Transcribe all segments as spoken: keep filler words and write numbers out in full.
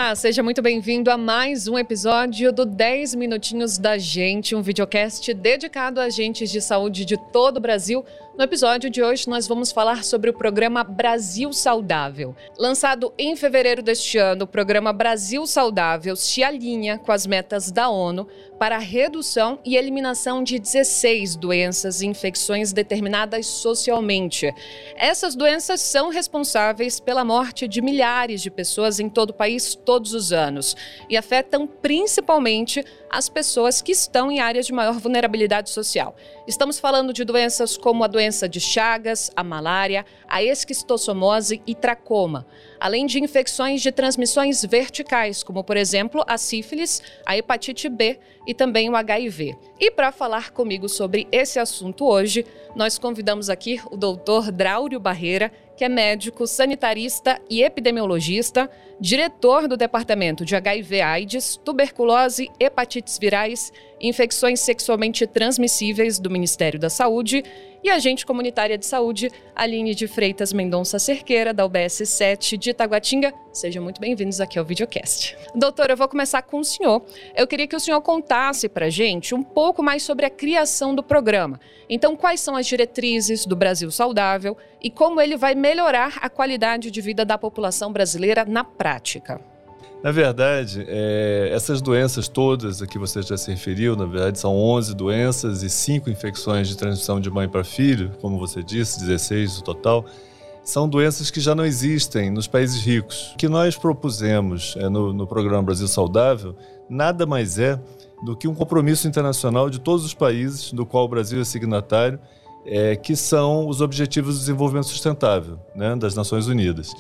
Olá, seja muito bem-vindo a mais um episódio do dez Minutinhos da Gente, um videocast dedicado a agentes de saúde de todo o Brasil. No episódio de hoje, nós vamos falar sobre o programa Brasil Saudável. Lançado em fevereiro deste ano, o programa Brasil Saudável se alinha com as metas da ONU para a redução e eliminação de dezesseis doenças e infecções determinadas socialmente. Essas doenças são responsáveis pela morte de milhares de pessoas em todo o país todos os anos e afetam principalmente as pessoas que estão em áreas de maior vulnerabilidade social. Estamos falando de doenças como a doença de Chagas, a malária, a esquistossomose e tracoma, além de infecções de transmissões verticais, como, por exemplo, a sífilis, a hepatite B e também o H I V. E para falar comigo sobre esse assunto hoje, nós convidamos aqui o doutor Draulio Barreira, que é médico, sanitarista e epidemiologista, diretor do Departamento de H I V/AIDS, tuberculose, hepatites virais e infecções sexualmente transmissíveis do Ministério da Saúde, e agente comunitária de saúde, Aline de Freitas Mendonça Cerqueira, da U B S sete de Itaguatinga. Sejam muito bem-vindos aqui ao videocast. Doutor, eu vou começar com o senhor. Eu queria que o senhor contasse pra gente um pouco mais sobre a criação do programa. Então, quais são as diretrizes do Brasil Saudável e como ele vai melhorar a qualidade de vida da população brasileira na prática? Na verdade, é, essas doenças todas a que você já se referiu, na verdade são onze doenças e cinco infecções de transmissão de mãe para filho, como você disse, dezesseis no total, são doenças que já não existem nos países ricos. O que nós propusemos é, no, no programa Brasil Saudável nada mais é do que um compromisso internacional de todos os países, do qual o Brasil é signatário, é, que são os Objetivos de Desenvolvimento Sustentável, né, das Nações Unidas.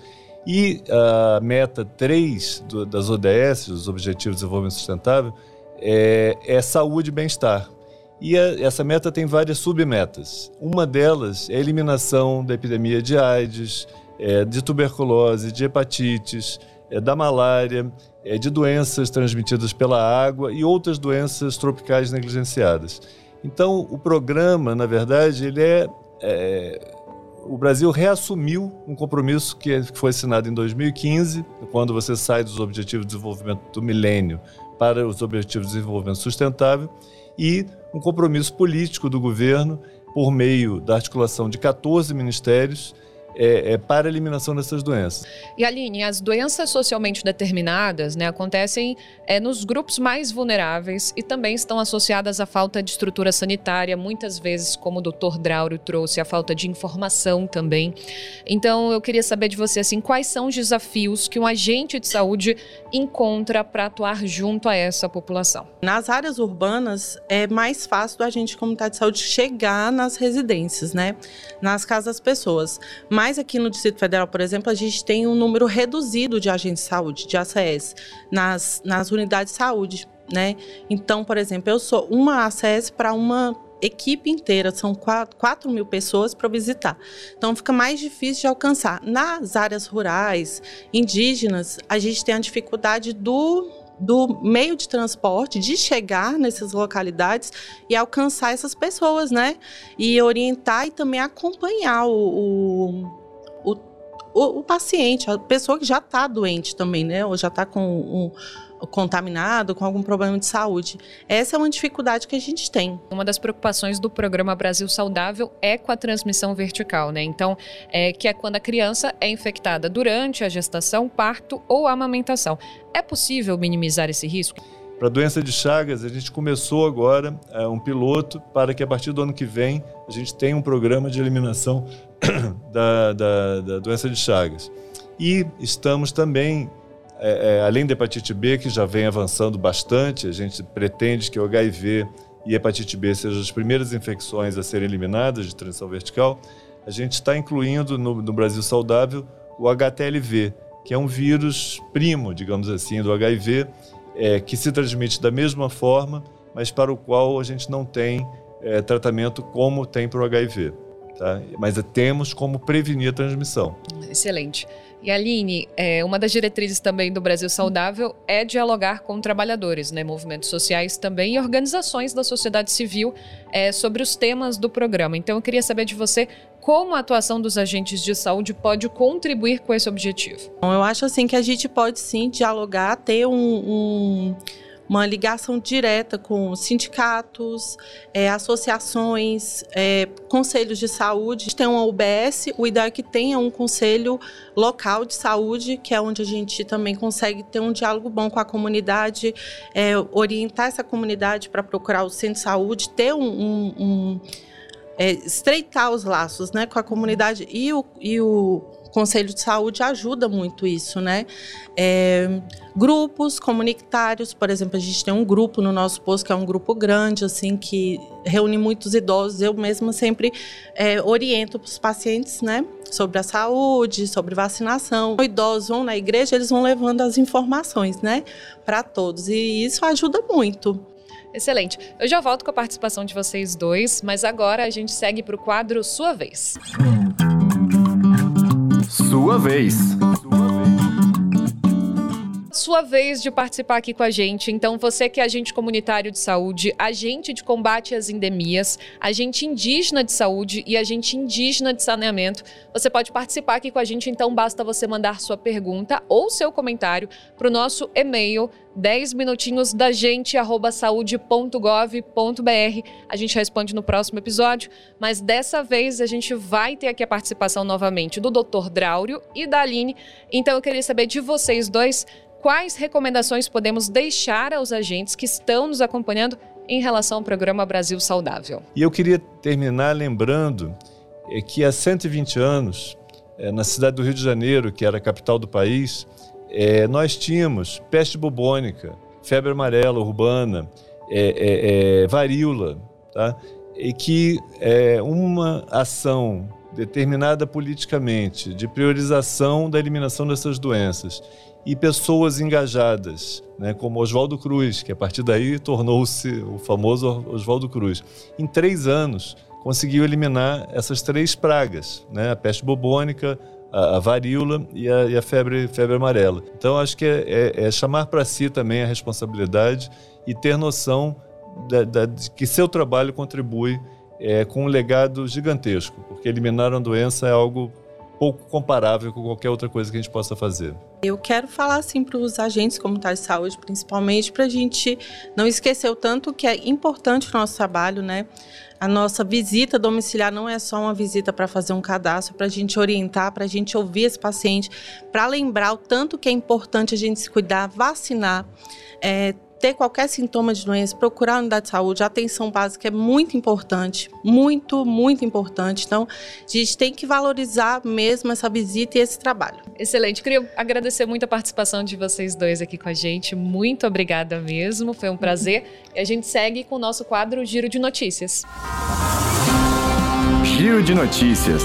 E a meta três do, das O D S, os Objetivos de Desenvolvimento Sustentável, é, é saúde e bem-estar. E a, essa meta tem várias submetas. Uma delas é a eliminação da epidemia de AIDS, é, de tuberculose, de hepatites, é, da malária, é, de doenças transmitidas pela água e outras doenças tropicais negligenciadas. Então, o programa, na verdade, ele é... é o Brasil reassumiu um compromisso que foi assinado em dois mil e quinze, quando você sai dos Objetivos de Desenvolvimento do Milênio para os Objetivos de Desenvolvimento Sustentável, e um compromisso político do governo por meio da articulação de catorze ministérios É, é para a eliminação dessas doenças. E Aline, as doenças socialmente determinadas, né, acontecem é, nos grupos mais vulneráveis e também estão associadas à falta de estrutura sanitária, muitas vezes, como o doutor Draulio trouxe, a falta de informação também. Então, eu queria saber de você, assim, quais são os desafios que um agente de saúde encontra para atuar junto a essa população? Nas áreas urbanas, é mais fácil do agente comunitário de saúde chegar nas residências, né, nas casas das pessoas. Mas aqui no Distrito Federal, por exemplo, a gente tem um número reduzido de agentes de saúde, de A C S, nas, nas unidades de saúde, né? Então, por exemplo, eu sou uma A C S para uma equipe inteira, são quatro mil pessoas para visitar. Então, fica mais difícil de alcançar. Nas áreas rurais, indígenas, a gente tem a dificuldade do... do meio de transporte, de chegar nessas localidades e alcançar essas pessoas, né? E orientar e também acompanhar o, o, o, o paciente, a pessoa que já está doente também, né? Ou já está com um, contaminado, com algum problema de saúde. Essa é uma dificuldade que a gente tem. Uma das preocupações do programa Brasil Saudável é com a transmissão vertical, né? Então, é, que é quando a criança é infectada durante a gestação, parto ou amamentação. É possível minimizar esse risco? Para a doença de Chagas, a gente começou agora é, um piloto para que a partir do ano que vem a gente tenha um programa de eliminação da, da, da doença de Chagas. E estamos também, é, é, além da hepatite B, que já vem avançando bastante, a gente pretende que o H I V e hepatite B sejam as primeiras infecções a serem eliminadas de transmissão vertical, a gente está incluindo no, no Brasil Saudável o H T L V, que é um vírus primo, digamos assim, do H I V, é, que se transmite da mesma forma, mas para o qual a gente não tem é, tratamento como tem para o H I V. Tá? Mas temos como prevenir a transmissão. Excelente. E Aline, é, uma das diretrizes também do Brasil Saudável é dialogar com trabalhadores, né, movimentos sociais também e organizações da sociedade civil é, sobre os temas do programa. Então eu queria saber de você como a atuação dos agentes de saúde pode contribuir com esse objetivo? Bom, eu acho assim que a gente pode sim dialogar, ter um, um, uma ligação direta com sindicatos, é, associações, é, conselhos de saúde. A gente tem uma U B S, o ideal é que tenha um conselho local de saúde, que é onde a gente também consegue ter um diálogo bom com a comunidade, é, orientar essa comunidade para procurar o centro de saúde, ter um... um, um É, estreitar os laços, né, com a comunidade, e o, e o Conselho de Saúde ajuda muito isso, né? É, grupos comunitários, por exemplo, a gente tem um grupo no nosso posto que é um grupo grande, assim, que reúne muitos idosos. Eu mesma sempre é, oriento para os pacientes, né, sobre a saúde, sobre vacinação. Os idosos vão na igreja, eles vão levando as informações, né, para todos, e isso ajuda muito. Excelente. Eu já volto com a participação de vocês dois, mas agora a gente segue para o quadro Sua Vez. Sua Vez. Sua vez de participar aqui com a gente. Então, você que é agente comunitário de saúde, agente de combate às endemias, agente indígena de saúde e agente indígena de saneamento, você pode participar aqui com a gente. Então, basta você mandar sua pergunta ou seu comentário para o nosso e-mail dez minutinhos da gente arroba saúde ponto gov ponto br. A gente responde no próximo episódio, mas dessa vez a gente vai ter aqui a participação novamente do doutor Draulio e da Aline. Então, eu queria saber de vocês dois, quais recomendações podemos deixar aos agentes que estão nos acompanhando em relação ao programa Brasil Saudável? E eu queria terminar lembrando é, que há cento e vinte anos, é, na cidade do Rio de Janeiro, que era a capital do país, é, nós tínhamos peste bubônica, febre amarela urbana, é, é, é, varíola, tá? E que é, uma ação determinada politicamente de priorização da eliminação dessas doenças e pessoas engajadas, né, como Oswaldo Cruz, que a partir daí tornou-se o famoso Oswaldo Cruz. Em três anos, conseguiu eliminar essas três pragas, né, a peste bubônica, a, a varíola e a, e a febre, febre amarela. Então, acho que é, é, é chamar para si também a responsabilidade e ter noção da, da, de que seu trabalho contribui é, com um legado gigantesco, porque eliminar uma doença é algo pouco comparável com qualquer outra coisa que a gente possa fazer. Eu quero falar assim para os agentes comunitários de saúde, principalmente, para a gente não esquecer o tanto que é importante o nosso trabalho, né? A nossa visita domiciliar não é só uma visita para fazer um cadastro, para a gente orientar, para a gente ouvir esse paciente, para lembrar o tanto que é importante a gente se cuidar, vacinar, é, ter qualquer sintoma de doença, procurar a unidade de saúde. A atenção básica é muito importante, muito, muito importante. Então, a gente tem que valorizar mesmo essa visita e esse trabalho. Excelente. Queria agradecer muito a participação de vocês dois aqui com a gente. Muito obrigada mesmo, foi um prazer. E a gente segue com o nosso quadro Giro de Notícias. Giro de Notícias.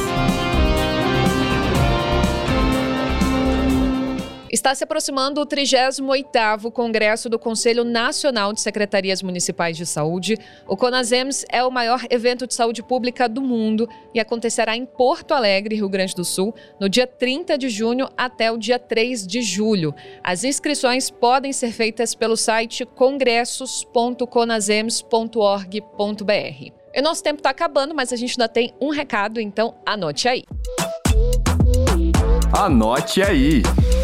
Está se aproximando o trigésimo oitavo Congresso do Conselho Nacional de Secretarias Municipais de Saúde. O CONASEMS é o maior evento de saúde pública do mundo e acontecerá em Porto Alegre, Rio Grande do Sul, no dia trinta de junho até o dia três de julho. As inscrições podem ser feitas pelo site congressos ponto conasems ponto org ponto br. E nosso tempo está acabando, mas a gente ainda tem um recado, então anote aí. Anote aí!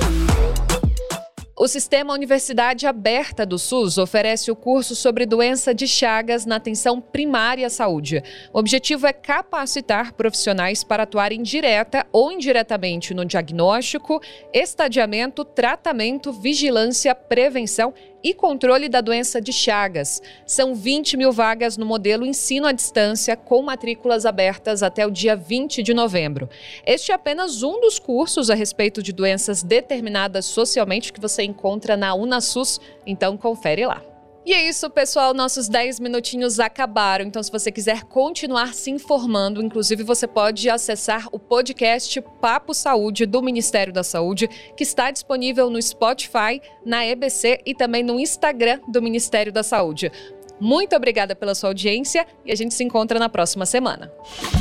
O Sistema Universidade Aberta do SUS oferece o curso sobre doença de Chagas na atenção primária à saúde. O objetivo é capacitar profissionais para atuarem direta ou indiretamente no diagnóstico, estadiamento, tratamento, vigilância, prevenção e controle da doença de Chagas. São vinte mil vagas no modelo ensino à distância, com matrículas abertas até o dia vinte de novembro. Este é apenas um dos cursos a respeito de doenças determinadas socialmente que você encontra na UnaSUS, então confere lá. E é isso, pessoal, nossos dez minutinhos acabaram, então se você quiser continuar se informando, inclusive você pode acessar o podcast Papo Saúde do Ministério da Saúde, que está disponível no Spotify, na E B C e também no Instagram do Ministério da Saúde. Muito obrigada pela sua audiência e a gente se encontra na próxima semana.